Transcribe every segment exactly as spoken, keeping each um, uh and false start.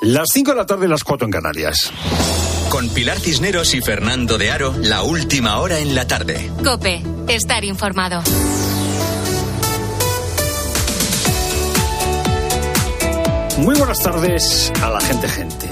Las cinco de la tarde, las cuatro en Canarias. Con Pilar Cisneros y Fernando de Aro, la última hora en la tarde. COPE, estar informado. Muy buenas tardes a la gente, gente.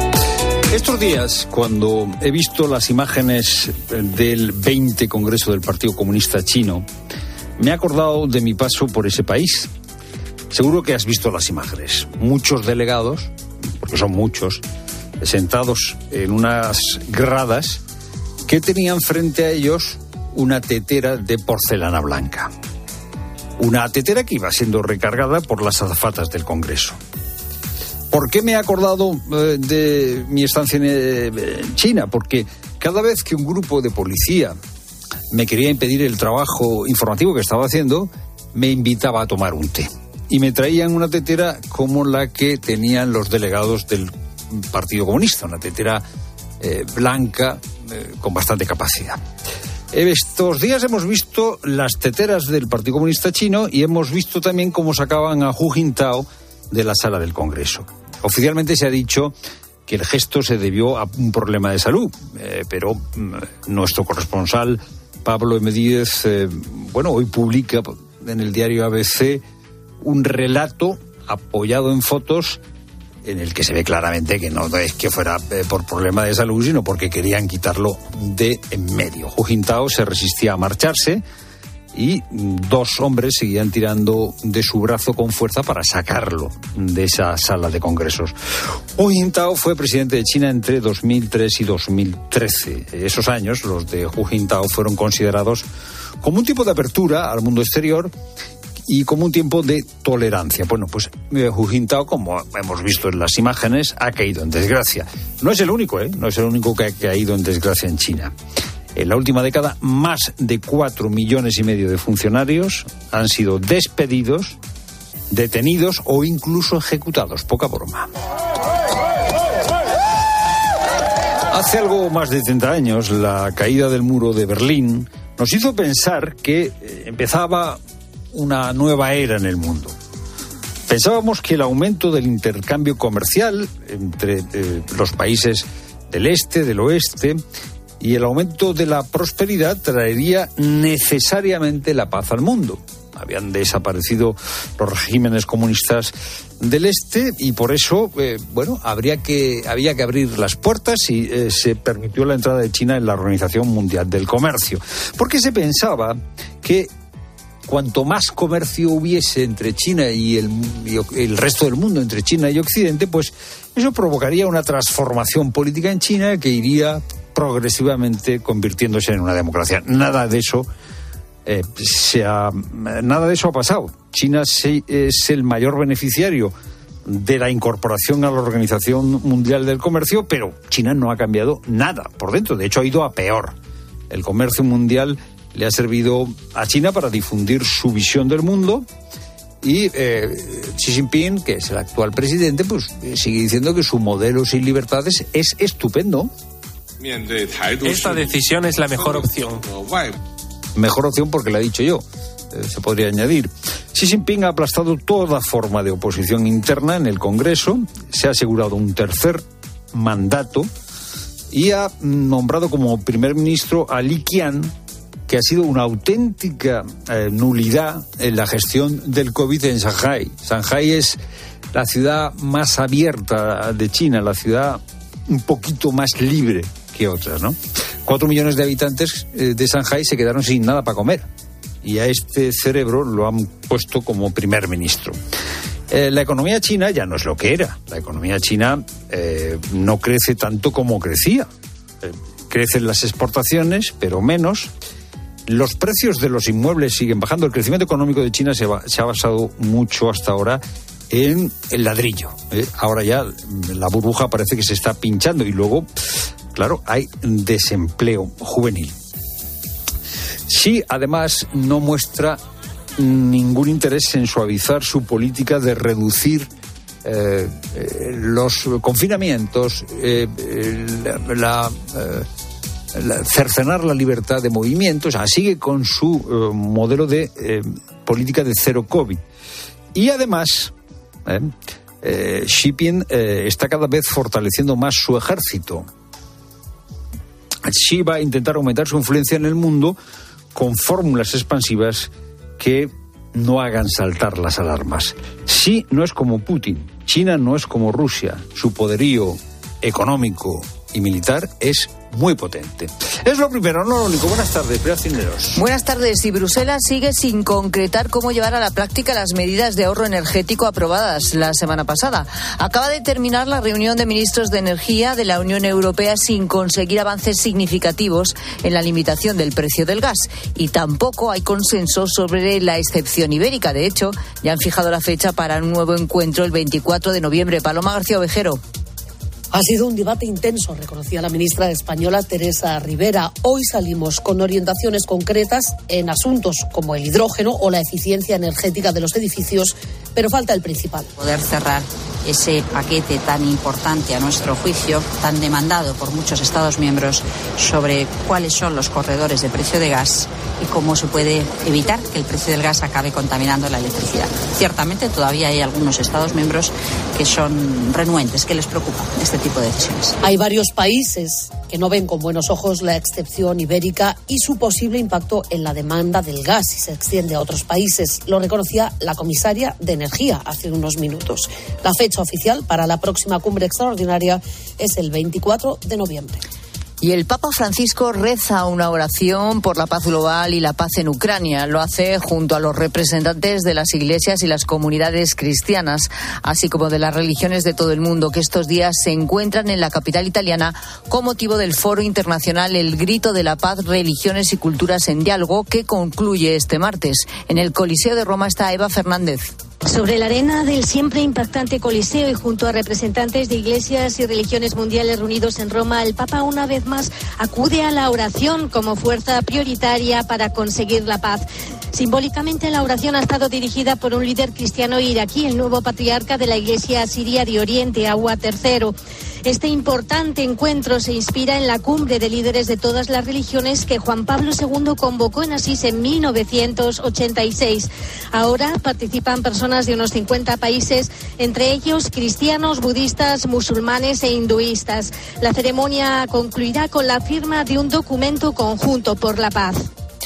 Estos días, cuando he visto las imágenes del veinte Congreso del Partido Comunista Chino, me he acordado de mi paso por ese país. Seguro que has visto las imágenes. Muchos delegados, porque son muchos, sentados en unas gradas que tenían frente a ellos una tetera de porcelana blanca. Una tetera que iba siendo recargada por las azafatas del Congreso. ¿Por qué me he acordado eh, de mi estancia en eh, China? Porque cada vez que un grupo de policía me quería impedir el trabajo informativo que estaba haciendo, me invitaba a tomar un té. Y me traían una tetera como la que tenían los delegados del Partido Comunista, una tetera eh, blanca eh, con bastante capacidad. Estos días hemos visto las teteras del Partido Comunista Chino y hemos visto también cómo sacaban a Hu Jintao de la sala del Congreso. Oficialmente se ha dicho que el gesto se debió a un problema de salud, eh, pero mm, nuestro corresponsal Pablo M. Díez, eh, bueno, hoy publica en el diario A B C un relato apoyado en fotos en el que se ve claramente que no es que fuera eh, por problema de salud, sino porque querían quitarlo de en medio. Hu Jintao se resistía a marcharse y dos hombres seguían tirando de su brazo con fuerza para sacarlo de esa sala de congresos. Hu Jintao fue presidente de China entre dos mil tres y dos mil trece. Esos años, los de Hu Jintao, fueron considerados como un tipo de apertura al mundo exterior y como un tiempo de tolerancia. Bueno, pues Hu Jintao, como hemos visto en las imágenes, ha caído en desgracia. No es el único, ¿eh? No es el único que ha caído en desgracia en China. En la última década, más de cuatro millones y medio de funcionarios han sido despedidos, detenidos o incluso ejecutados. Poca broma. Hace algo más de treinta años, la caída del muro de Berlín nos hizo pensar que empezaba una nueva era en el mundo. Pensábamos que el aumento del intercambio comercial entre eh, los países del este, del oeste, y el aumento de la prosperidad traería necesariamente la paz al mundo. Habían desaparecido los regímenes comunistas del este y por eso, eh, bueno, habría que, había que abrir las puertas y eh, se permitió la entrada de China en la Organización Mundial del Comercio. Porque se pensaba que cuanto más comercio hubiese entre China y el, y el resto del mundo, entre China y Occidente, pues eso provocaría una transformación política en China que iría progresivamente convirtiéndose en una democracia. Nada de eso eh, se ha, nada de eso ha pasado. China se, es el mayor beneficiario de la incorporación a la Organización Mundial del Comercio, pero China no ha cambiado nada por dentro. De hecho, ha ido a peor. El comercio mundial le ha servido a China para difundir su visión del mundo y eh, Xi Jinping, que es el actual presidente, pues eh, sigue diciendo que su modelo sin libertades es estupendo. Esta decisión es la mejor opción. Mejor opción porque la he dicho yo, eh, se podría añadir. Xi Jinping ha aplastado toda forma de oposición interna en el Congreso, se ha asegurado un tercer mandato y ha nombrado como primer ministro a Li Qiang, que ha sido una auténtica eh, nulidad en la gestión del COVID en Shanghái. Shanghái es la ciudad más abierta de China, la ciudad un poquito más libre que otras, ¿no? Cuatro millones de habitantes eh, de Shanghái se quedaron sin nada para comer y a este cerebro lo han puesto como primer ministro. Eh, la economía china ya no es lo que era. La economía china eh, no crece tanto como crecía. Eh, crecen las exportaciones, pero menos. Los precios de los inmuebles siguen bajando. El crecimiento económico de China se, va, se ha basado mucho hasta ahora en el ladrillo. ¿eh? Ahora ya la burbuja parece que se está pinchando y luego, claro, hay desempleo juvenil. Sí, además, no muestra ningún interés en suavizar su política de reducir eh, eh, los confinamientos, eh, la... la eh, La, cercenar la libertad de movimientos, o sea, sigue con su eh, modelo de eh, política de cero COVID. Y además, eh, eh, Xi Jinping eh, está cada vez fortaleciendo más su ejército. Xi va a intentar aumentar su influencia en el mundo con fórmulas expansivas que no hagan saltar las alarmas. Xi no es como Putin, China no es como Rusia, su poderío económico y militar es muy potente. Es lo primero, no lo único. Buenas tardes, Pilar Cisneros. Buenas tardes. Y Bruselas sigue sin concretar cómo llevar a la práctica las medidas de ahorro energético aprobadas la semana pasada. Acaba de terminar la reunión de ministros de energía de la Unión Europea sin conseguir avances significativos en la limitación del precio del gas. Y tampoco hay consenso sobre la excepción ibérica. De hecho, ya han fijado la fecha para un nuevo encuentro el veinticuatro de noviembre. Paloma García Ovejero. Ha sido un debate intenso, reconocía la ministra española Teresa Rivera. Hoy salimos con orientaciones concretas en asuntos como el hidrógeno o la eficiencia energética de los edificios, pero falta el principal. Poder cerrar ese paquete tan importante, a nuestro juicio, tan demandado por muchos Estados miembros, sobre cuáles son los corredores de precio de gas y cómo se puede evitar que el precio del gas acabe contaminando la electricidad. Ciertamente todavía hay algunos Estados miembros que son renuentes, que les preocupa este tipo de decisiones. Hay varios países que no ven con buenos ojos la excepción ibérica y su posible impacto en la demanda del gas si se extiende a otros países. Lo reconocía la comisaria de Energía hace unos minutos. La fecha oficial para la próxima cumbre extraordinaria es el veinticuatro de noviembre. Y el Papa Francisco reza una oración por la paz global y la paz en Ucrania. Lo hace junto a los representantes de las iglesias y las comunidades cristianas, así como de las religiones de todo el mundo, que estos días se encuentran en la capital italiana con motivo del Foro Internacional El Grito de la Paz, Religiones y Culturas en Diálogo, que concluye este martes. En el Coliseo de Roma está Eva Fernández. Sobre la arena del siempre impactante Coliseo y junto a representantes de iglesias y religiones mundiales reunidos en Roma, el Papa una vez más acude a la oración como fuerza prioritaria para conseguir la paz. Simbólicamente, la oración ha estado dirigida por un líder cristiano iraquí, el nuevo patriarca de la Iglesia Siria de Oriente, Awa tercero. Este importante encuentro se inspira en la cumbre de líderes de todas las religiones que Juan Pablo segundo convocó en Asís en mil novecientos ochenta y seis. Ahora participan personas de unos cincuenta países, entre ellos cristianos, budistas, musulmanes e hinduistas. La ceremonia concluirá con la firma de un documento conjunto por la paz.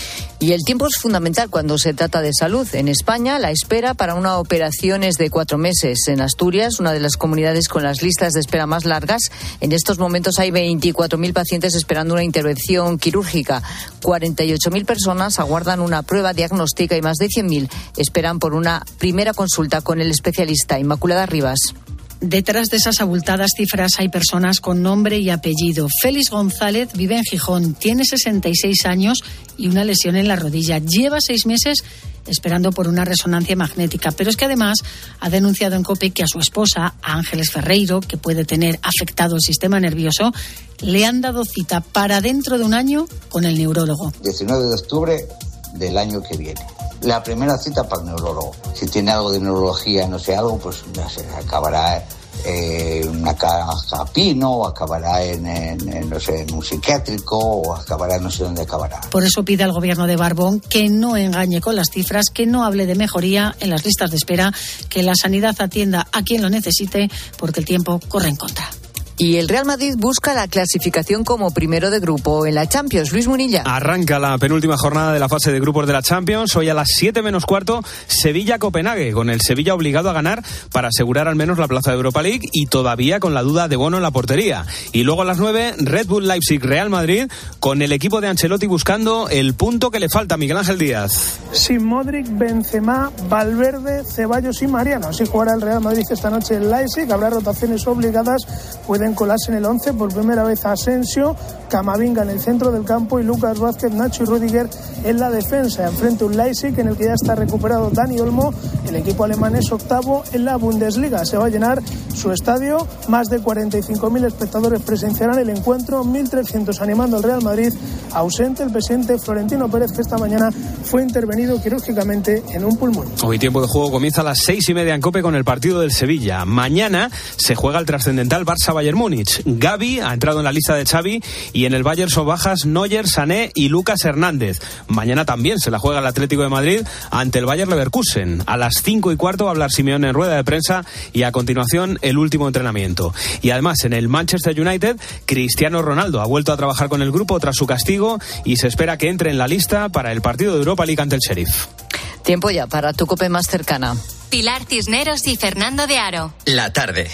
Y el tiempo es fundamental cuando se trata de salud. En España, la espera para una operación es de cuatro meses. En Asturias, una de las comunidades con las listas de espera más largas, en estos momentos hay veinticuatro mil pacientes esperando una intervención quirúrgica. cuarenta y ocho mil personas aguardan una prueba diagnóstica y más de cien mil esperan por una primera consulta con el especialista. Inmaculada Rivas. Detrás de esas abultadas cifras hay personas con nombre y apellido. Félix González vive en Gijón, tiene sesenta y seis años y una lesión en la rodilla. Lleva seis meses esperando por una resonancia magnética, pero es que además ha denunciado en COPE que a su esposa, a Ángeles Ferreiro, que puede tener afectado el sistema nervioso, le han dado cita para dentro de un año con el neurólogo. diecinueve de octubre del año que viene. La primera cita para el neurólogo. Si tiene algo de neurología, no sé, algo, pues no sé, acabará en una caja pino, o acabará en, en, en, no sé, en un psiquiátrico, o acabará no sé dónde acabará. Por eso pide al gobierno de Barbón que no engañe con las cifras, que no hable de mejoría en las listas de espera, que la sanidad atienda a quien lo necesite, porque el tiempo corre en contra. Y el Real Madrid busca la clasificación como primero de grupo en la Champions. Luis Munilla. Arranca la penúltima jornada de la fase de grupos de la Champions. Hoy a las siete menos cuarto, Sevilla-Copenhague, con el Sevilla obligado a ganar para asegurar al menos la plaza de Europa League y todavía con la duda de Bono en la portería. Y luego a las nueve, Red Bull Leipzig-Real Madrid, con el equipo de Ancelotti buscando el punto que le falta a Miguel Ángel Díaz. Sin Modric, Benzema, Valverde, Ceballos y Mariano. Así jugará el Real Madrid esta noche en Leipzig. Habrá rotaciones obligadas. Pueden colarse en el once por primera vez Asensio, Camavinga en el centro del campo y Lucas Vázquez, Nacho y Rüdiger en la defensa. Enfrente un Leipzig en el que ya está recuperado Dani Olmo. El equipo alemán es octavo en la Bundesliga. Se va a llenar su estadio. Más de cuarenta y cinco mil espectadores presenciarán el encuentro. mil trescientos animando al Real Madrid. Ausente el presidente Florentino Pérez, que esta mañana fue intervenido quirúrgicamente en un pulmón. Hoy tiempo de juego comienza a las seis y media en COPE con el partido del Sevilla. Mañana se juega el trascendental Barça-Bayern Múnich. Gavi ha entrado en la lista de Xavi y en el Bayern son bajas Neuer, Sané y Lucas Hernández. Mañana también se la juega el Atlético de Madrid ante el Bayer Leverkusen. A las cinco y cuarto va a hablar Simeone en rueda de prensa y a continuación el último entrenamiento. Y además en el Manchester United, Cristiano Ronaldo ha vuelto a trabajar con el grupo tras su castigo y se espera que entre en la lista para el partido de Europa League ante el Sheriff. Tiempo ya para tu COPE más cercana. Pilar Cisneros y Fernando de Aro. La tarde.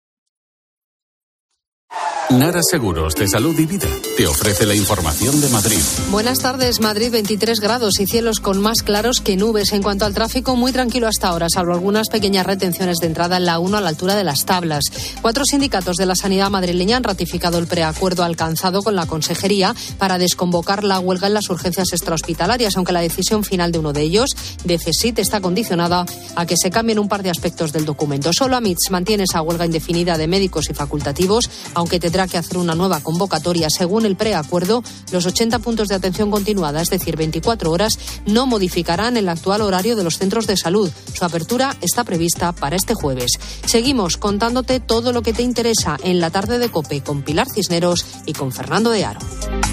Nara Seguros de Salud y Vida te ofrece la información de Madrid. Buenas tardes, Madrid, veintitrés grados y cielos con más claros que nubes. En cuanto al tráfico, muy tranquilo hasta ahora, salvo algunas pequeñas retenciones de entrada en la uno a la altura de las Tablas. Cuatro sindicatos de la sanidad madrileña han ratificado el preacuerdo alcanzado con la Consejería para desconvocar la huelga en las urgencias extrahospitalarias, aunque la decisión final de uno de ellos, de CESIT, está condicionada a que se cambien un par de aspectos del documento. Solo AMITS mantiene esa huelga indefinida de médicos y facultativos, aunque tendrá que hacer una nueva convocatoria. Según el preacuerdo, los ochenta puntos de atención continuada, es decir, veinticuatro horas, no modificarán el actual horario de los centros de salud. Su apertura está prevista para este jueves. Seguimos contándote todo lo que te interesa en la tarde de COPE con Pilar Cisneros y con Fernando de Aro.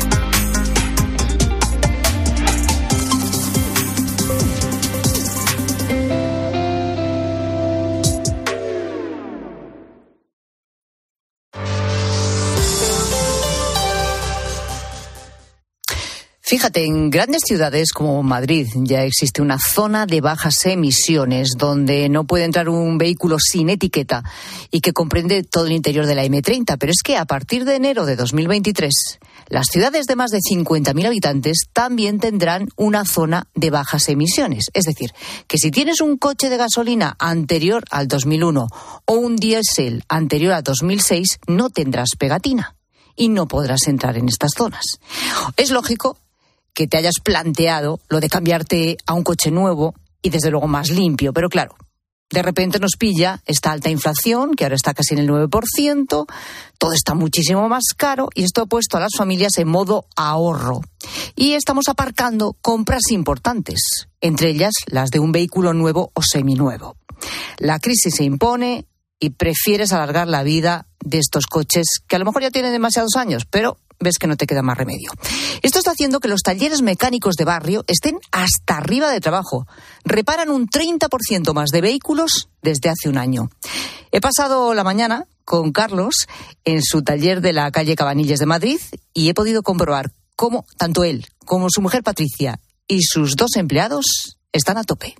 Fíjate, en grandes ciudades como Madrid ya existe una zona de bajas emisiones donde no puede entrar un vehículo sin etiqueta y que comprende todo el interior de la eme treinta. Pero es que a partir de enero de dos mil veintitrés, las ciudades de más de cincuenta mil habitantes también tendrán una zona de bajas emisiones. Es decir, que si tienes un coche de gasolina anterior al dos mil uno o un diésel anterior a dos mil seis, no tendrás pegatina y no podrás entrar en estas zonas. Es lógico que te hayas planteado lo de cambiarte a un coche nuevo y desde luego más limpio, pero claro, de repente nos pilla esta alta inflación, que ahora está casi en el nueve por ciento, todo está muchísimo más caro y esto ha puesto a las familias en modo ahorro. Y estamos aparcando compras importantes, entre ellas las de un vehículo nuevo o seminuevo. La crisis se impone y prefieres alargar la vida de estos coches que a lo mejor ya tienen demasiados años, pero ves que no te queda más remedio. Esto está haciendo que los talleres mecánicos de barrio estén hasta arriba de trabajo. Reparan un treinta por ciento más de vehículos desde hace un año. He pasado la mañana con Carlos en su taller de la calle Cabanillas de Madrid y he podido comprobar cómo tanto él como su mujer Patricia y sus dos empleados están a tope.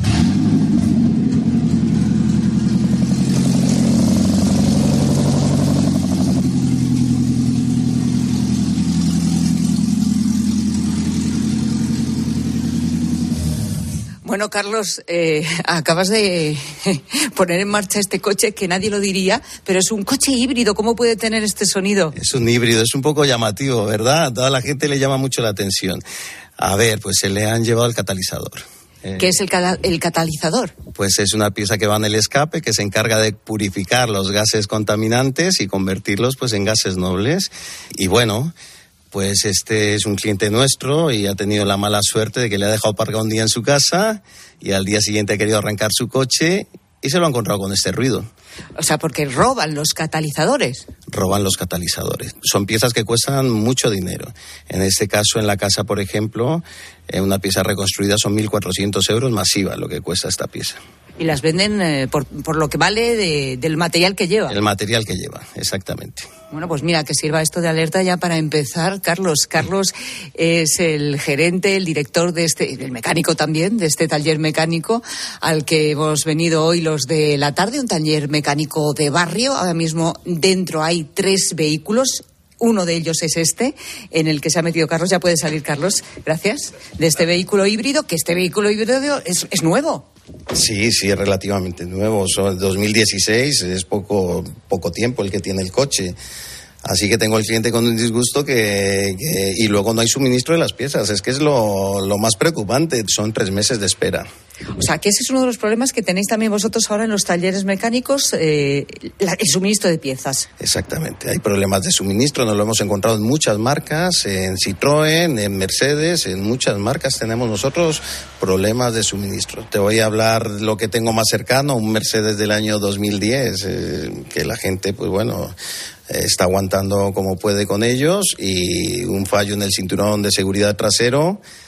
Bueno, Carlos, eh, acabas de poner en marcha este coche que nadie lo diría, pero es un coche híbrido. ¿Cómo puede tener este sonido? Es un híbrido, es un poco llamativo, ¿verdad? A toda la gente le llama mucho la atención. A ver, pues se le han llevado el catalizador. ¿Qué es el, cata- el catalizador? Pues es una pieza que va en el escape que se encarga de purificar los gases contaminantes y convertirlos pues en gases nobles. Y bueno, pues este es un cliente nuestro y ha tenido la mala suerte de que le ha dejado aparcado un día en su casa y al día siguiente ha querido arrancar su coche y se lo ha encontrado con este ruido. O sea, porque roban los catalizadores. Roban los catalizadores. Son piezas que cuestan mucho dinero. En este caso, en la casa, por ejemplo, una pieza reconstruida son mil cuatrocientos euros masiva lo que cuesta esta pieza. Y las venden eh, por, por lo que vale de, del material que lleva. El material que lleva, exactamente. Bueno, pues mira, que sirva esto de alerta ya para empezar. Carlos, Carlos es el gerente, el director de este, el mecánico también, de este taller mecánico al que hemos venido hoy los de la tarde, un taller mecánico de barrio. Ahora mismo dentro hay tres vehículos. Uno de ellos es este, en el que se ha metido Carlos. Ya puede salir, Carlos, gracias, de este vehículo híbrido, que este vehículo híbrido es, es nuevo. Sí, sí, es relativamente nuevo. Son dos mil dieciséis, es poco, poco tiempo el que tiene el coche. Así que tengo al cliente con un disgusto que, que y luego no hay suministro de las piezas. Es que es lo, lo más preocupante. Son tres meses de espera. O sea, que ese es uno de los problemas que tenéis también vosotros ahora en los talleres mecánicos, eh, la, el suministro de piezas. Exactamente, hay problemas de suministro, nos lo hemos encontrado en muchas marcas, en Citroën, en Mercedes, en muchas marcas tenemos nosotros problemas de suministro. Te voy a hablar lo que tengo más cercano, un Mercedes del año dos mil diez, eh, que la gente, pues bueno, está aguantando como puede con ellos, y un fallo en el cinturón de seguridad trasero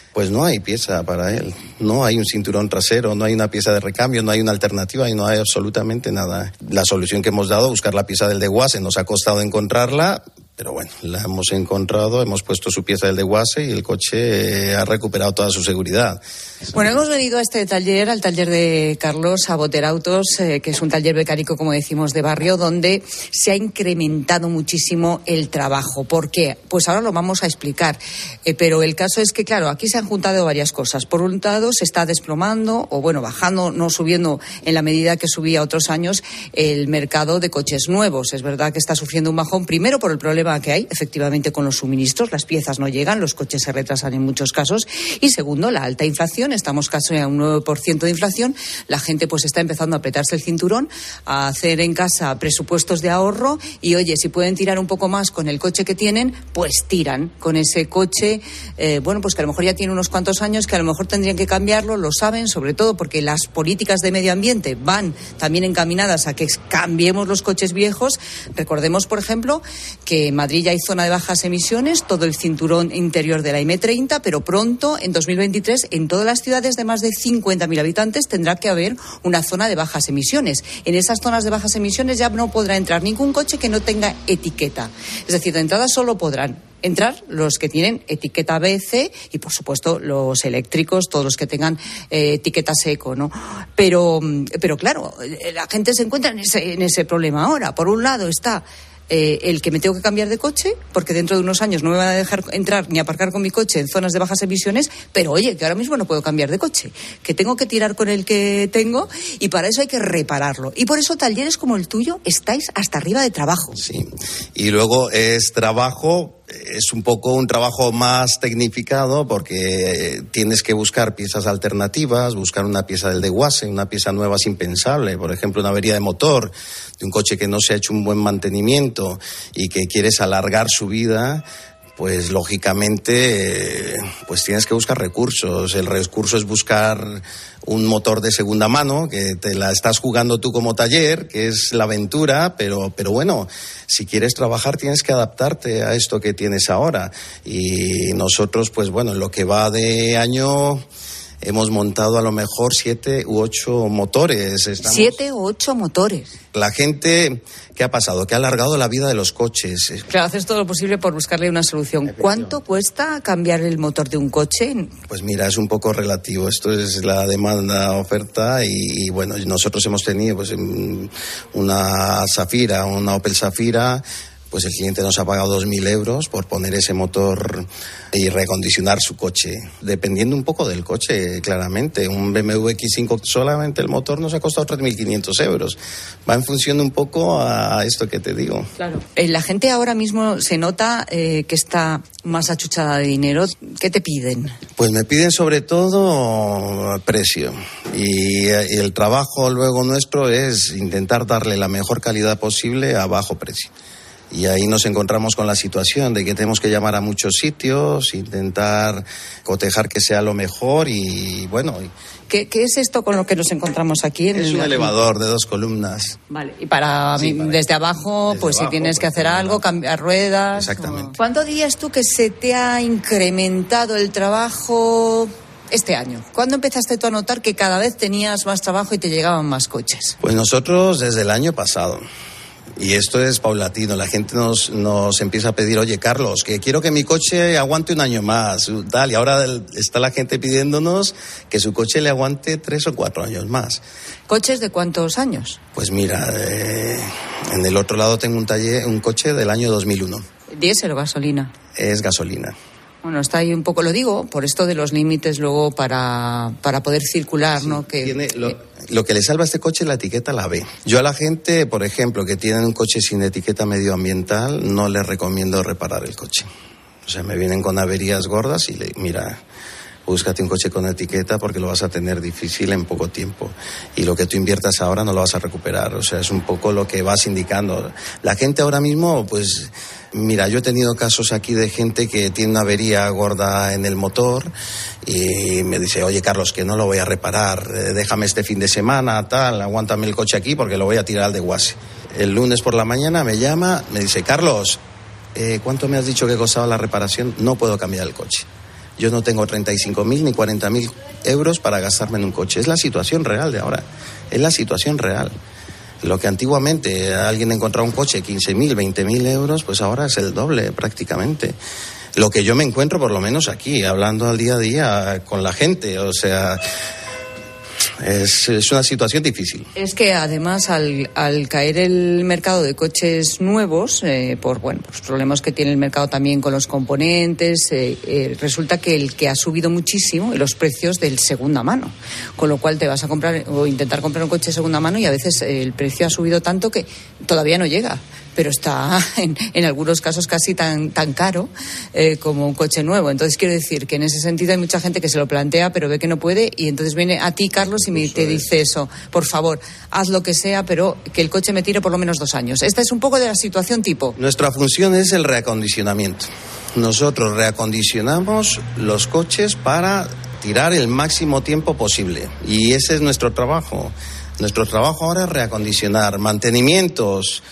pues no hay pieza para él. No hay un cinturón trasero, no hay una pieza de recambio, no hay una alternativa y no hay absolutamente nada. La solución que hemos dado, buscar la pieza del desguace, nos ha costado encontrarla, pero bueno, la hemos encontrado, hemos puesto su pieza del desguace y el coche ha recuperado toda su seguridad. Bueno, hemos venido a este taller, al taller de Carlos Saboter Autos, eh, que es un taller mecánico, como decimos, de barrio, donde se ha incrementado muchísimo el trabajo. ¿Por qué? Pues ahora lo vamos a explicar. Eh, pero el caso es que, claro, aquí se han juntado varias cosas. Por un lado, se está desplomando, o bueno, bajando, no subiendo en la medida que subía otros años, el mercado de coches nuevos. Es verdad que está sufriendo un bajón, primero por el problema que hay, efectivamente, con los suministros. Las piezas no llegan, los coches se retrasan en muchos casos. Y segundo, la alta inflación. Estamos casi a un nueve por ciento de inflación. La gente pues está empezando a apretarse el cinturón, a hacer en casa presupuestos de ahorro y, oye, si pueden tirar un poco más con el coche que tienen, pues tiran con ese coche, eh, bueno, pues que a lo mejor ya tiene unos cuantos años, que a lo mejor tendrían que cambiarlo, lo saben, sobre todo porque las políticas de medio ambiente van también encaminadas a que cambiemos los coches viejos. Recordemos, por ejemplo, que en Madrid ya hay zona de bajas emisiones, todo el cinturón interior de la eme treinta, pero pronto, en dos mil veintitrés, en todas las ciudades de más de cincuenta mil habitantes tendrá que haber una zona de bajas emisiones. En esas zonas de bajas emisiones ya no podrá entrar ningún coche que no tenga etiqueta. Es decir, de entrada solo podrán entrar los que tienen etiqueta B C y, por supuesto, los eléctricos, todos los que tengan eh, etiqueta seco, ¿no? Pero, pero claro, la gente se encuentra en ese, en ese problema ahora. Por un lado está Eh, el que me tengo que cambiar de coche, porque dentro de unos años no me van a dejar entrar ni aparcar con mi coche en zonas de bajas emisiones, pero oye, que ahora mismo no puedo cambiar de coche, que tengo que tirar con el que tengo y para eso hay que repararlo. Y por eso talleres como el tuyo estáis hasta arriba de trabajo. Sí, y luego es trabajo... Es un poco un trabajo más tecnificado porque tienes que buscar piezas alternativas, buscar una pieza del desguace, una pieza nueva es impensable. Por ejemplo, una avería de motor de un coche que no se ha hecho un buen mantenimiento y que quieres alargar su vida, pues lógicamente pues tienes que buscar recursos. El recurso es buscar un motor de segunda mano, que te la estás jugando tú como taller, que es la aventura, pero, pero bueno, si quieres trabajar tienes que adaptarte a esto que tienes ahora. Y nosotros, pues bueno, en lo que va de año hemos montado a lo mejor siete u ocho motores. Estamos... Siete u ocho motores. La gente, ¿qué ha pasado? Que ha alargado la vida de los coches. Claro, haces todo lo posible por buscarle una solución. ¿Cuánto cuesta cambiar el motor de un coche? Pues mira, es un poco relativo. Esto es la demanda-oferta y, y bueno, nosotros hemos tenido pues una Zafira, una Opel Zafira. Pues el cliente nos ha pagado dos mil euros por poner ese motor y recondicionar su coche. Dependiendo un poco del coche, claramente. Un B M W equis cinco solamente el motor nos ha costado tres mil quinientos euros. Va en función un poco a esto que te digo. Claro. La gente ahora mismo se nota eh, que está más achuchada de dinero. ¿Qué te piden? Pues me piden sobre todo precio. Y, y el trabajo luego nuestro es intentar darle la mejor calidad posible a bajo precio. Y ahí nos encontramos con la situación de que tenemos que llamar a muchos sitios, intentar cotejar que sea lo mejor y bueno. ¿Qué, qué es esto con lo que nos encontramos aquí? En es el... un elevador de dos columnas. Vale, y para, sí, para desde abajo, desde pues abajo, si tienes que hacer algo, cambiar ruedas. Exactamente. O... ¿Cuánto dirías tú que se te ha incrementado el trabajo este año? ¿Cuándo empezaste tú a notar que cada vez tenías más trabajo y te llegaban más coches? Pues nosotros desde el año pasado. Y esto es paulatino, la gente nos, nos empieza a pedir, oye, Carlos, que quiero que mi coche aguante un año más, tal, y ahora está la gente pidiéndonos que su coche le aguante tres o cuatro años más. ¿Coches de cuántos años? Pues mira, eh, en el otro lado tengo un taller, un coche del año dos mil uno. ¿Diésel o gasolina? Es gasolina. Bueno, está ahí un poco, lo digo, por esto de los límites luego para, para poder circular, sí, ¿no? Que tiene lo, lo que le salva a este coche es la etiqueta la B. Yo a la gente, por ejemplo, que tienen un coche sin etiqueta medioambiental, no les recomiendo reparar el coche. O sea, me vienen con averías gordas y le, mira, búscate un coche con etiqueta porque lo vas a tener difícil en poco tiempo. Y lo que tú inviertas ahora no lo vas a recuperar. O sea, es un poco lo que vas indicando. La gente ahora mismo, pues, mira, yo he tenido casos aquí de gente que tiene una avería gorda en el motor y me dice, oye, Carlos, que no lo voy a reparar, déjame este fin de semana, tal, aguántame el coche aquí porque lo voy a tirar al desguace. El lunes por la mañana me llama, me dice, Carlos, eh, ¿cuánto me has dicho que costaba la reparación? No puedo cambiar el coche. yo no tengo treinta y cinco mil ni cuarenta mil euros para gastarme en un coche. Es la situación real de ahora, es la situación real. Lo que antiguamente alguien encontraba un coche quince mil, veinte mil euros, pues ahora es el doble prácticamente. Lo que yo me encuentro, por lo menos aquí, hablando al día a día con la gente, o sea, es, es una situación difícil. Es que además al, al caer el mercado de coches nuevos, eh, por bueno, los problemas que tiene el mercado también con los componentes, eh, eh, resulta que el que ha subido muchísimo los precios del segunda mano, con lo cual te vas a comprar o intentar comprar un coche de segunda mano y a veces eh, el precio ha subido tanto que todavía no llega, pero está en, en algunos casos casi tan, tan caro eh, como un coche nuevo. Entonces quiero decir que en ese sentido hay mucha gente que se lo plantea pero ve que no puede y entonces viene a ti, Carlos, y me, te dice eso, por favor, haz lo que sea, pero que el coche me tire por lo menos dos años. Esta es un poco de la situación tipo. Nuestra función es el reacondicionamiento. Nosotros reacondicionamos los coches para tirar el máximo tiempo posible y ese es nuestro trabajo. Nuestro trabajo ahora es reacondicionar, mantenimientos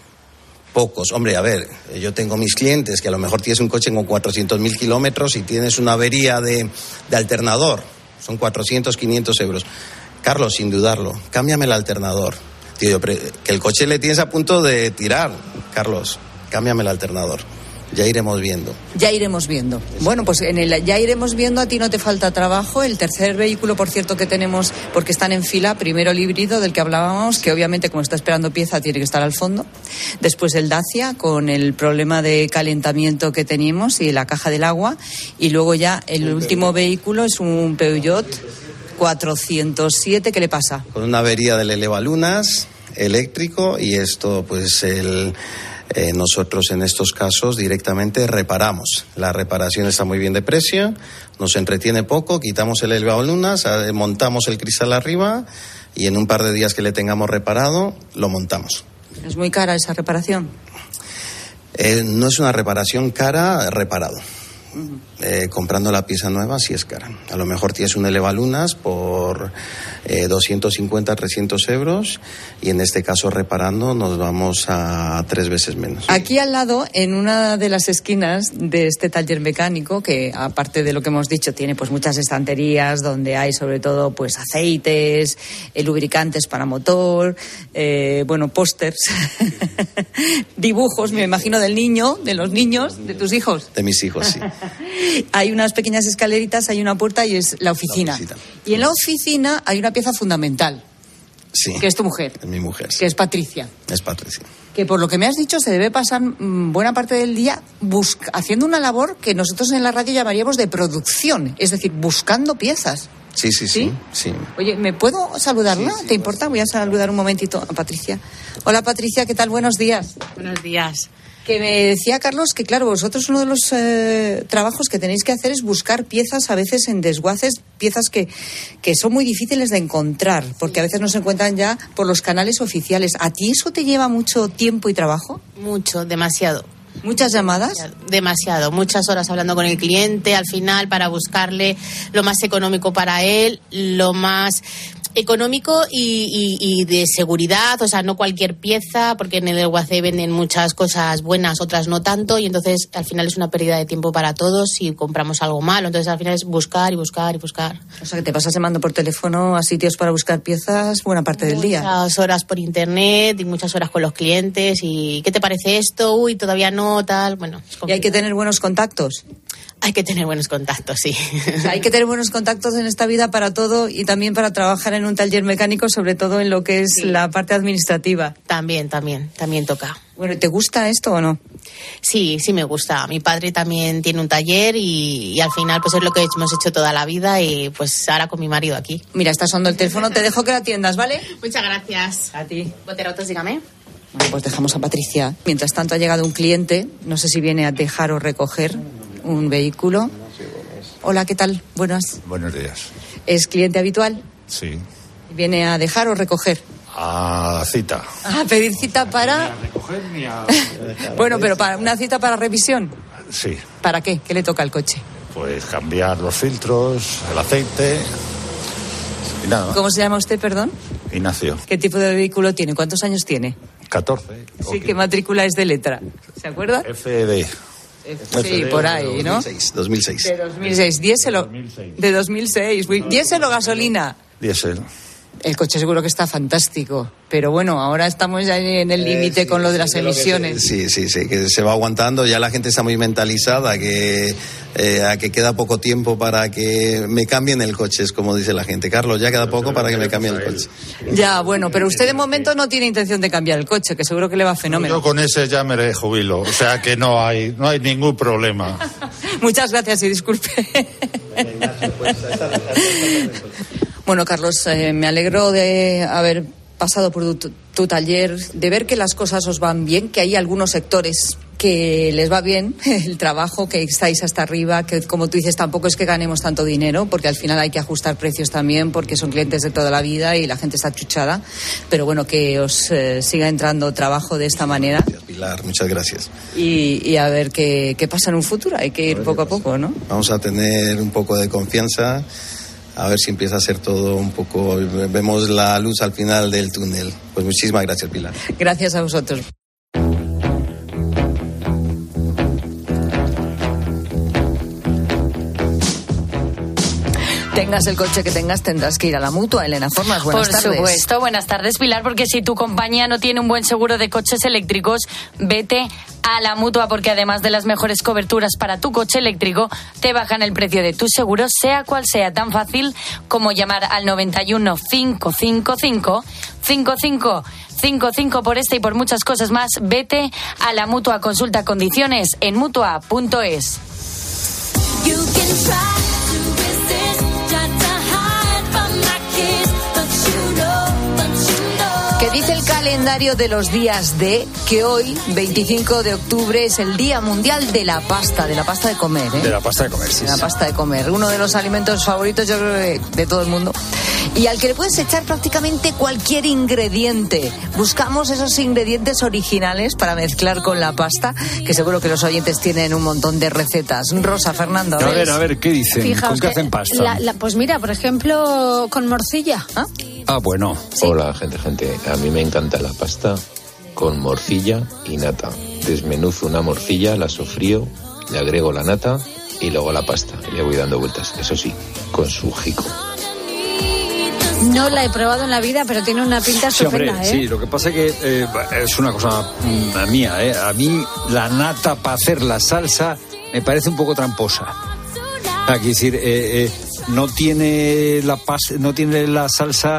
pocos. Hombre, a ver, yo tengo mis clientes que a lo mejor tienes un coche con cuatrocientos mil kilómetros y tienes una avería de, de alternador. Son cuatrocientos, quinientos euros. Carlos, sin dudarlo, cámbiame el alternador. Tío, que el coche le tienes a punto de tirar. Carlos, cámbiame el alternador. Ya iremos viendo. Ya iremos viendo. Bueno, pues en el ya iremos viendo a ti no te falta trabajo. El tercer vehículo, por cierto, que tenemos, porque están en fila, primero el híbrido del que hablábamos, que obviamente como está esperando pieza tiene que estar al fondo. Después el Dacia, con el problema de calentamiento que teníamos y la caja del agua. Y luego ya el último vehículo es un Peugeot cuatrocientos siete. ¿Qué le pasa? Con una avería del elevalunas eléctrico y esto pues el... Eh, nosotros en estos casos directamente reparamos. La reparación está muy bien de precio, nos entretiene poco, quitamos el elevalunas, montamos el cristal arriba y en un par de días que le tengamos reparado, lo montamos. ¿Es muy cara esa reparación? Eh, no es una reparación cara, reparado. Uh-huh. Eh, comprando la pieza nueva sí es cara. A lo mejor tienes un elevalunas por eh, doscientos cincuenta, trescientos euros y en este caso reparando nos vamos a tres veces menos. Aquí al lado, en una de las esquinas de este taller mecánico, que aparte de lo que hemos dicho tiene pues muchas estanterías donde hay sobre todo pues aceites, eh, lubricantes para motor, eh, bueno, pósters, dibujos, me imagino, del niño, de los niños, de tus hijos. De mis hijos, sí. Hay unas pequeñas escaleritas, hay una puerta y es la oficina. La oficina. Y en la oficina hay una pieza fundamental. Sí. Que es tu mujer. Es mi mujer. Sí. Que es Patricia. Es Patricia. Que por lo que me has dicho se debe pasar mmm, buena parte del día busca, haciendo una labor que nosotros en la radio llamaríamos de producción. Es decir, buscando piezas. Sí, sí, sí. sí. sí. Oye, ¿me puedo saludarla? Sí, sí, ¿te importa? Voy a saludar un momentito a Patricia. Hola, Patricia, ¿qué tal? Buenos días. Buenos días. Que me decía Carlos que, claro, vosotros uno de los eh, trabajos que tenéis que hacer es buscar piezas a veces en desguaces, piezas que, que son muy difíciles de encontrar, porque a veces no se encuentran ya por los canales oficiales. ¿A ti eso te lleva mucho tiempo y trabajo? Mucho, demasiado. ¿Muchas llamadas? Demasiado, demasiado, muchas horas hablando con el cliente al final para buscarle lo más económico para él, lo más económico y, y, y de seguridad, o sea, no cualquier pieza, porque en el desguace venden muchas cosas buenas, otras no tanto, y entonces al final es una pérdida de tiempo para todos si compramos algo malo. Entonces al final es buscar y buscar y buscar. O sea, que te pasas llamando por teléfono a sitios para buscar piezas buena parte del día. Muchas horas por internet y muchas horas con los clientes y ¿qué te parece esto? Uy, todavía no, tal, bueno. Y hay que tener buenos contactos. Hay que tener buenos contactos, sí. O sea, hay que tener buenos contactos en esta vida para todo y también para trabajar en un taller mecánico, sobre todo en lo que es sí. la parte administrativa. También, también, también toca. Bueno, ¿te gusta esto o no? Sí, sí me gusta. Mi padre también tiene un taller y, y al final pues es lo que hemos hecho toda la vida y pues ahora con mi marido aquí. Mira, está sonando el teléfono, te dejo que lo atiendas, ¿vale? Muchas gracias. A ti. Boterautos, dígame. Bueno, pues dejamos a Patricia. Mientras tanto ha llegado un cliente, no sé si viene a dejar o recoger un vehículo. Hola, ¿qué tal? Buenas. Buenos días. ¿Es cliente habitual? Sí. ¿Viene a dejar o recoger? A cita. ¿A pedir cita para...? Ni a recoger ni a... Bueno, pero para una cita para revisión. Sí. ¿Para qué? ¿Qué le toca al coche? Pues cambiar los filtros, el aceite y nada más. ¿Cómo se llama usted, perdón? Ignacio. ¿Qué tipo de vehículo tiene? ¿Cuántos años tiene? catorce. Sí, ¿qué matrícula es de letra? ¿Se acuerda? F D. Sí, por ahí, ¿no? dos mil seis. De dos mil seis. Diésel o... De dos mil seis. ¿Diésel o gasolina? Diésel. El coche seguro que está fantástico, pero bueno, ahora estamos ya en el límite eh, sí, con lo de las sí, emisiones. Sí, sí, sí, que se va aguantando, ya la gente está muy mentalizada, que, eh, a que queda poco tiempo para que me cambien el coche, es como dice la gente. Carlos, ya queda poco para que me cambien el coche. Ya, bueno, pero usted de momento no tiene intención de cambiar el coche, que seguro que le va fenómeno. Yo con ese ya me jubilo, o sea que no hay, no hay ningún problema. Muchas gracias y disculpe. Bueno, Carlos, eh, me alegro de haber pasado por tu, tu taller, de ver que las cosas os van bien, que hay algunos sectores que les va bien el trabajo, que estáis hasta arriba, que como tú dices tampoco es que ganemos tanto dinero, porque al final hay que ajustar precios también, porque son clientes de toda la vida y la gente está chuchada, pero bueno, que os eh, siga entrando trabajo de esta manera. Gracias, Pilar, muchas gracias. Y, y a ver qué, qué pasa en un futuro, hay que ir poco a poco, ¿no? Vamos a tener un poco de confianza. A ver si empieza a ser todo un poco... Vemos la luz al final del túnel. Pues muchísimas gracias, Pilar. Gracias a vosotros. Tengas el coche que tengas, tendrás que ir a la Mutua. Elena Formas, buenas tardes. Por supuesto, buenas tardes, Pilar, porque si tu compañía no tiene un buen seguro de coches eléctricos, vete a la Mutua, porque además de las mejores coberturas para tu coche eléctrico, te bajan el precio de tu seguro, sea cual sea, tan fácil como llamar al noventa y uno, cinco cinco cinco, cinco cinco cinco cinco. Por esta y por muchas cosas más, vete a la Mutua. Consulta condiciones en mutua punto es. Que dice el calendario de los días de que hoy, veinticinco de octubre, es el Día Mundial de la Pasta, de la pasta de comer, ¿eh? De la pasta de comer, sí. De la sí. pasta de comer, uno de los alimentos favoritos, yo creo, de, de todo el mundo. Y al que le puedes echar prácticamente cualquier ingrediente. Buscamos esos ingredientes originales para mezclar con la pasta, que seguro que los oyentes tienen un montón de recetas. Rosa, Fernando. A ver, a ver, ¿qué dicen? Fijaos ¿Con qué hacen pasta? La, la, pues mira, por ejemplo, con morcilla. ¿Ah? Ah, bueno. Sí. Hola, gente, gente. A mí me encanta la pasta con morcilla y nata. Desmenuzo una morcilla, la sofrío, le agrego la nata y luego la pasta. Y le voy dando vueltas, eso sí, con su jico. No la he probado en la vida, pero tiene una pinta sí, estupenda, hombre, ¿eh? Sí, lo que pasa es que eh, es una cosa mm, mía, ¿eh? A mí la nata para hacer la salsa me parece un poco tramposa. Hay que decir, eh, eh, no tiene la pas, no tiene la salsa...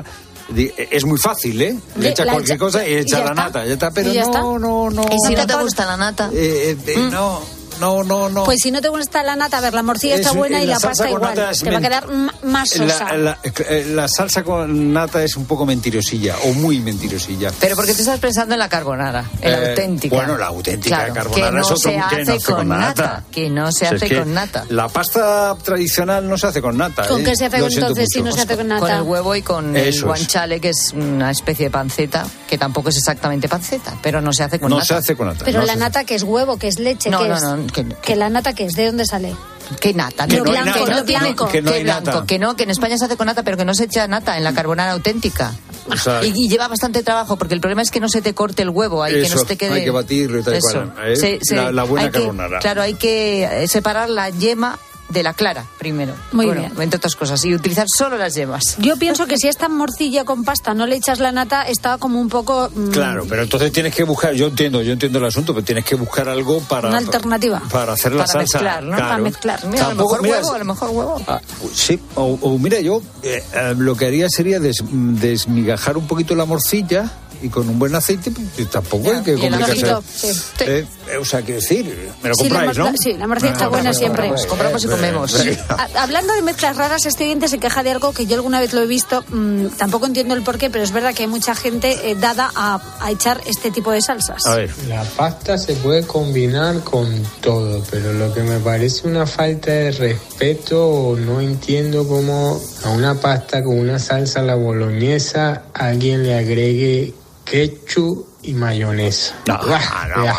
Es muy fácil, ¿eh? Le echa cualquier echa, cosa y echa y la está. nata, ya está, pero ya no, está. no, no. ¿Y si no te gusta la nata? Eh, eh, mm. No, no, no, no. Pues si no te gusta la nata, a ver, la morcilla es, está buena y la, la pasta igual. Te va a quedar más sosa. La, la, la salsa con nata es un poco mentirosilla, o muy mentirosilla. Pero porque tú estás pensando en la carbonara, en la eh, auténtica. Bueno, la auténtica claro, carbonara que no es otro se que hace no hace con, con nata. nata. Que no se o sea, hace es con nata. La pasta tradicional no se hace con nata. ¿Con ¿eh? qué se hace entonces si no se hace con nata? Con el huevo y con Eso el guanciale, que es una especie de panceta, que tampoco es exactamente panceta, pero no se hace con no nata. No se hace con nata. Pero no la nata que es huevo, que es leche, no, que no, es... No, que, que la nata que es, ¿de dónde sale? ¿Qué nata? Que no, no blanco, nata, no blanco, que no hay blanco, nata. que no, que en España se hace con nata, pero que no se echa nata en la carbonara auténtica. O sea, y, y lleva bastante trabajo, porque el problema es que no se te corte el huevo, hay eso, que no se te quede... hay que batirlo y tal cual, ¿eh? se, se, la, la buena hay que, carbonara. Claro, hay que separar la yema de la clara primero. Muy bueno, bien. Entre otras cosas, y utilizar solo las yemas. Yo pienso que si esta morcilla con pasta no le echas la nata, está como un poco... Mmm... Claro, pero entonces tienes que buscar, yo entiendo, yo entiendo el asunto, pero tienes que buscar algo para... Una alternativa. Para, para hacer la para salsa. Mezclar, ¿no? Claro. Para mezclar, mira, Tampoco, a lo mejor mira, huevo, a lo mejor huevo. Ah, sí, o, o mira, yo eh, eh, lo que haría sería des, desmigajar un poquito la morcilla y con un buen aceite, pues, tampoco hay que complicarse. Sí. Eh, eh, o sea, quiero decir, me lo sí, compráis, la, ¿no? Sí, la morcilla está buena siempre. Compramos, compramos y comemos. Sí. A, hablando de mezclas raras, este oyente se queja de algo que yo alguna vez lo he visto, mmm, tampoco entiendo el porqué, pero es verdad que hay mucha gente eh, dada a, a echar este tipo de salsas. A ver. La pasta se puede combinar con todo, pero lo que me parece una falta de respeto, no entiendo cómo a una pasta con una salsa a la boloñesa alguien le agregue ketchup y mayonesa. No, no, no,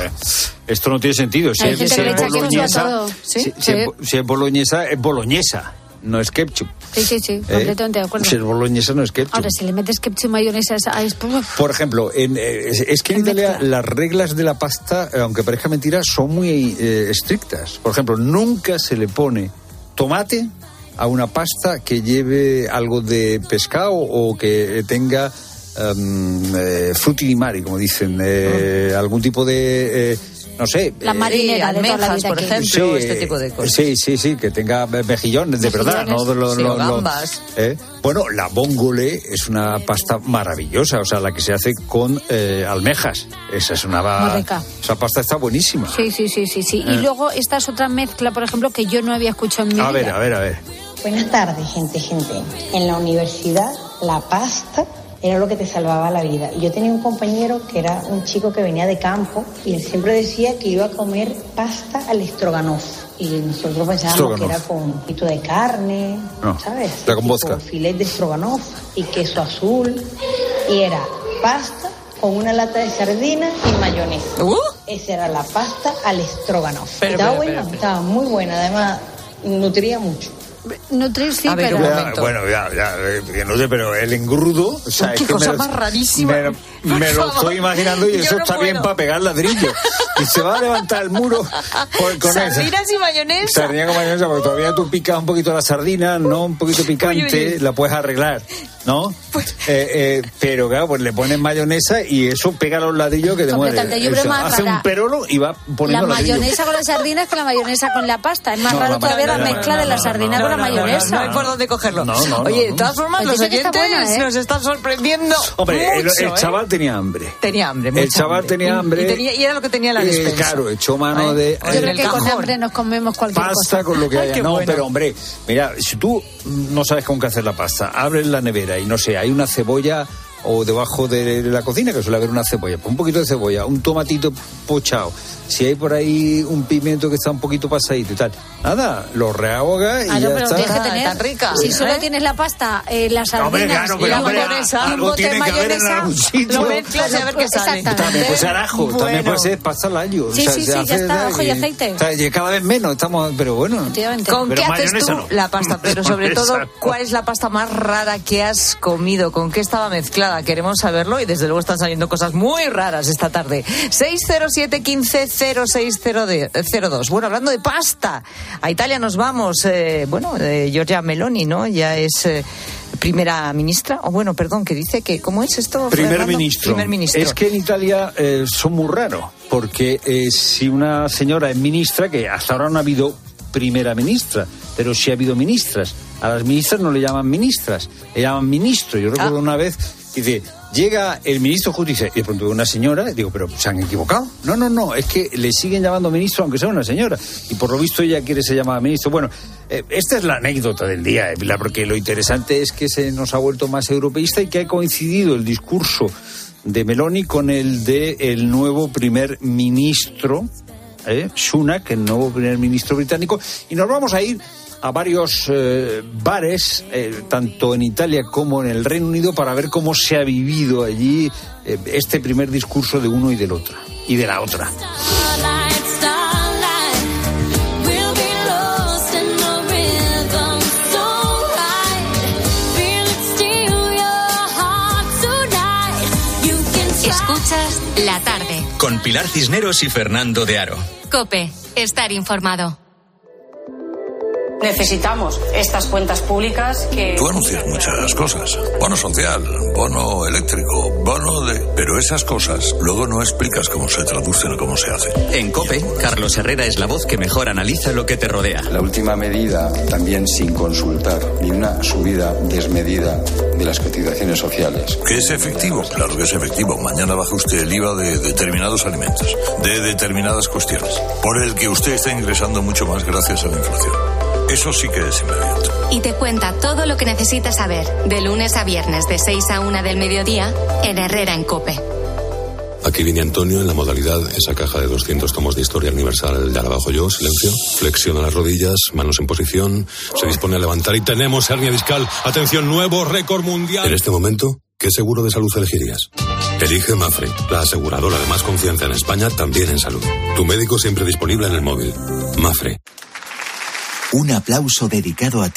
esto no tiene sentido. Si, es, si, es boloñesa, ¿Sí? si, Sí. si, es, si es boloñesa, es boloñesa, no es ketchup. Sí, sí, sí, completamente ¿Eh? de acuerdo. Si el boloñesa no es ketchup. Ahora, si le metes ketchup y mayonesa a esto... Por ejemplo, en, eh, es que en Italia mezcla. Las reglas de la pasta, aunque parezca mentira, son muy eh, estrictas. Por ejemplo, nunca se le pone tomate a una pasta que lleve algo de pescado o que tenga um, eh, frutti di mare, como dicen, eh, oh. algún tipo de... Eh, no sé. La marinera, eh, de toda la vida, por que... ejemplo, sí, este tipo de cosas. Sí, sí, sí, que tenga mejillones, de verdad, no de los... Sí, lo, lo, gambas. ¿eh? Bueno, la vongole es una pasta maravillosa, o sea, la que se hace con eh, almejas. Esa es una... rica. Esa pasta está buenísima. Sí, sí, sí, sí, sí. Eh. Y luego esta es otra mezcla, por ejemplo, que yo no había escuchado en mi a vida. A ver, a ver, a ver. Buenas tardes, gente, gente. En la universidad, la pasta era lo que te salvaba la vida. Y yo tenía un compañero que era un chico que venía de campo y él siempre decía que iba a comer pasta al stroganoff. Y nosotros pensábamos Stroganoff. que era con un poquito de carne, no, ¿sabes? Era con vodka. Filet de stroganoff y queso azul. Y era pasta con una lata de sardinas y mayonesa. ¿Uh? Esa era la pasta al stroganoff. Pero, estaba pero, buena, pero, pero. estaba muy buena. Además, nutría mucho. Nutrir sí, a ver, pero... Ya, bueno, ya, ya, ya, no sé, pero el engrudo... O sea, qué es que cosa me, más rarísima. Me, me lo estoy imaginando y eso no está puedo. bien para pegar ladrillo. Y se va a levantar el muro con, con sardinas esa. y mayonesa. Sardina con mayonesa, porque todavía tú picas un poquito la sardina, ¿no? Un poquito picante, uy, uy, uy. La puedes arreglar, ¿no? Pues... Eh, eh, pero claro, pues le pones mayonesa y eso pega los ladrillos que te mueres. Yo creo más hace rara. un perolo y va poniendo la ladrillo. mayonesa con la sardina es que la mayonesa con la pasta. Es más no, raro la todavía la, la mezcla no, de la no, sardina no, con no, la mayonesa. No, no hay por dónde cogerlo. No, no, Oye, no, de todas formas, no. los oyentes buena, ¿eh? nos están sorprendiendo. Hombre, mucho, el, el chaval ¿eh? tenía hambre. Tenía hambre, mucha El chaval hambre. tenía hambre. Y, y, tenía, y era lo que tenía en la despensa. Eh, claro, echó mano de... Yo creo que con hambre nos comemos cualquier pasta cosa. Pasta con lo que haya. Ay, no, bueno. pero hombre, mira, si tú no sabes cómo hacer la pasta, abres la nevera y no sé, hay una cebolla o debajo de la cocina que suele haber una cebolla, un poquito de cebolla, un tomatito pochado, si hay por ahí un pimiento que está un poquito pasadito y tal, nada, lo rehoga y ah, ya no, pero está. Tienes que tener, tan rica. Si ¿eh? solo tienes la pasta, eh, las sardinas hombre, claro, y la hombre, mayonesa, algo un bote tiene de que haber en mayonesa, algún sitio. Lo mezclas y a ver qué sale. También puede ser ajo, bueno. también puede ser pasta al ajo. Sí, o sea, sí, se sí, hace, ya está, ajo y aceite. O sea, cada vez menos estamos, pero bueno. ¿Con pero qué haces tú no. la pasta? Pero sobre todo, ¿cuál es la pasta más rara que has comido? ¿Con qué estaba mezclada? Queremos saberlo y desde luego están saliendo cosas muy raras esta tarde. seis cero siete, quince, cero seis cero dos. Bueno, hablando de pasta, a Italia nos vamos. Eh, bueno, eh, Giorgia Meloni, ¿no? Ya es... Eh, primera ministra, o bueno, perdón, que dice que, ¿cómo es esto? Primer ministro. Primer ministro. Es que en Italia eh, son muy raros, porque eh, si una señora es ministra, que hasta ahora no ha habido primera ministra, pero sí ha habido ministras. A las ministras no le llaman ministras, le llaman ministro. Yo recuerdo ah. una vez, dice, llega el ministro de Justicia y de pronto una señora, digo, pero ¿se han equivocado? No, no, no, es que le siguen llamando ministro aunque sea una señora. Y por lo visto ella quiere ser llamada ministro. Bueno, eh, esta es la anécdota del día, eh, porque lo interesante es que se nos ha vuelto más europeísta y que ha coincidido el discurso de Meloni con el de el nuevo primer ministro, eh, Sunak, el nuevo primer ministro británico. Y nos vamos a ir a varios eh, bares, eh, tanto en Italia como en el Reino Unido, para ver cómo se ha vivido allí eh, este primer discurso de uno y del otro, y de la otra. Escuchas La Tarde. Con Pilar Cisneros y Fernando de Aro. COPE, estar informado. Necesitamos estas cuentas públicas que... Tú anuncias muchas cosas. Bono social, bono eléctrico, bono de... Pero esas cosas luego no explicas cómo se traducen o cómo se hacen. En COPE, Carlos Herrera es la voz que mejor analiza lo que te rodea. La última medida, también sin consultar, ni una subida desmedida de las cotizaciones sociales. ¿Que es efectivo? Claro que es efectivo. Mañana baja usted el I V A de determinados alimentos, de determinadas cuestiones, por el que usted está ingresando mucho más gracias a la inflación. Eso sí que es inmediato. Y te cuenta todo lo que necesitas saber, de lunes a viernes, de seis a una del mediodía, en Herrera en COPE. Aquí viene Antonio en la modalidad, esa caja de doscientos tomos de historia universal. Ya la bajo yo, silencio. Flexiona las rodillas, manos en posición. Se dispone a levantar y tenemos hernia discal. Atención, nuevo récord mundial. En este momento, ¿qué seguro de salud elegirías? Elige Mafre, la aseguradora de más confianza en España, también en salud. Tu médico siempre disponible en el móvil. Mafre. Un aplauso dedicado a ti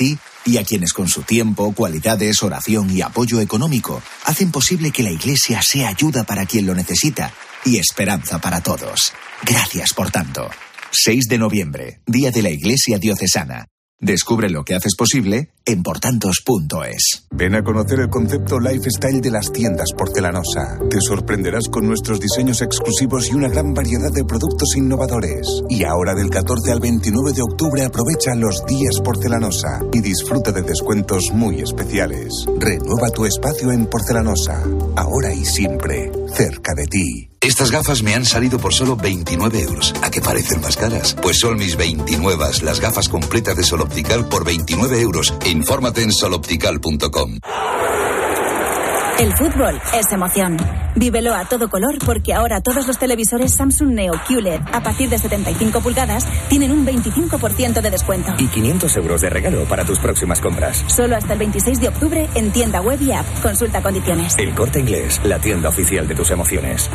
y a quienes con su tiempo, cualidades, oración y apoyo económico hacen posible que la Iglesia sea ayuda para quien lo necesita y esperanza para todos. Gracias por tanto. seis de noviembre, Día de la Iglesia Diocesana. Descubre lo que haces posible en portantos punto es. Ven a conocer el concepto lifestyle de las tiendas Porcelanosa. Te sorprenderás con nuestros diseños exclusivos y una gran variedad de productos innovadores. Y ahora del catorce al veintinueve de octubre aprovecha los días Porcelanosa y disfruta de descuentos muy especiales. Renueva tu espacio en Porcelanosa, ahora y siempre, cerca de ti. Estas gafas me han salido por solo veintinueve euros. ¿A qué parecen más caras? Pues son mis veintinueve, las gafas completas de Sol Optical por veintinueve euros. Infórmate en sol optical punto com. El fútbol es emoción. Vívelo a todo color porque ahora todos los televisores Samsung Neo Q L E D a partir de setenta y cinco pulgadas tienen un veinticinco por ciento de descuento. Y quinientos euros de regalo para tus próximas compras. Solo hasta el veintiséis de octubre en tienda web y app. Consulta condiciones. El Corte Inglés, la tienda oficial de tus emociones.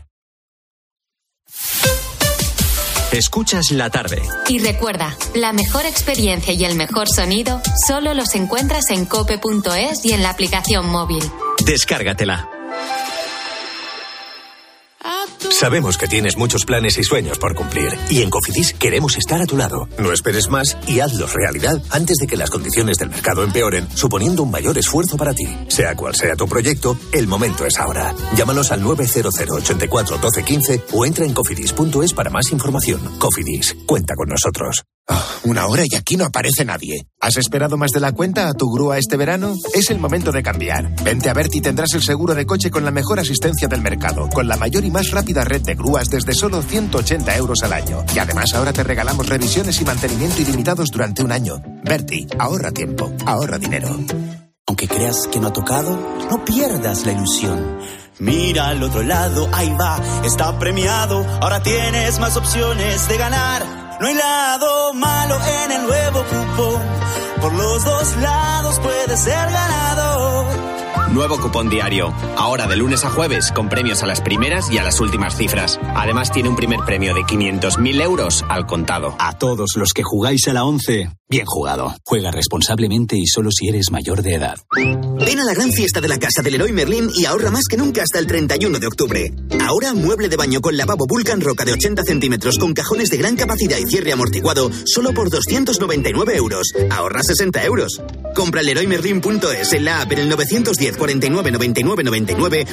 Escuchas la tarde. Y recuerda, la mejor experiencia y el mejor sonido solo los encuentras en cope punto es y en la aplicación móvil. Descárgatela. Sabemos que tienes muchos planes y sueños por cumplir y en Cofidis queremos estar a tu lado. No esperes más y hazlos realidad antes de que las condiciones del mercado empeoren, suponiendo un mayor esfuerzo para ti. Sea cual sea tu proyecto, el momento es ahora. Llámanos al nueve cero cero, ochenta y cuatro, doce, quince o entra en cofidis punto es para más información. Cofidis, cuenta con nosotros. Oh, una hora y aquí no aparece nadie. ¿Has esperado más de la cuenta a tu grúa este verano? Es el momento de cambiar. Vente a Berti y tendrás el seguro de coche con la mejor asistencia del mercado, con la mayor y más rápida red de grúas desde solo ciento ochenta euros al año. Y además ahora te regalamos revisiones y mantenimiento ilimitados durante un año. Berti, ahorra tiempo, ahorra dinero. Aunque creas que no ha tocado, no pierdas la ilusión. Mira al otro lado, ahí va, está premiado. Ahora tienes más opciones de ganar. No hay lado malo en el nuevo cupón. Por los dos lados puedes ser ganador. Nuevo cupón diario. Ahora de lunes a jueves con premios a las primeras y a las últimas cifras. Además tiene un primer premio de quinientos mil euros al contado. A todos los que jugáis a la once, bien jugado. Juega responsablemente y solo si eres mayor de edad. Ven a la gran fiesta de la casa del Leroy Merlin y ahorra más que nunca hasta el treinta y uno de octubre. Ahora mueble de baño con lavabo Vulcan Roca de ochenta centímetros con cajones de gran capacidad y cierre amortiguado solo por doscientos noventa y nueve euros. Ahorra sesenta euros. Compra leroy merlin punto es en la app en el novecientos diez, cuarenta y nueve, noventa y nueve, noventa y nueve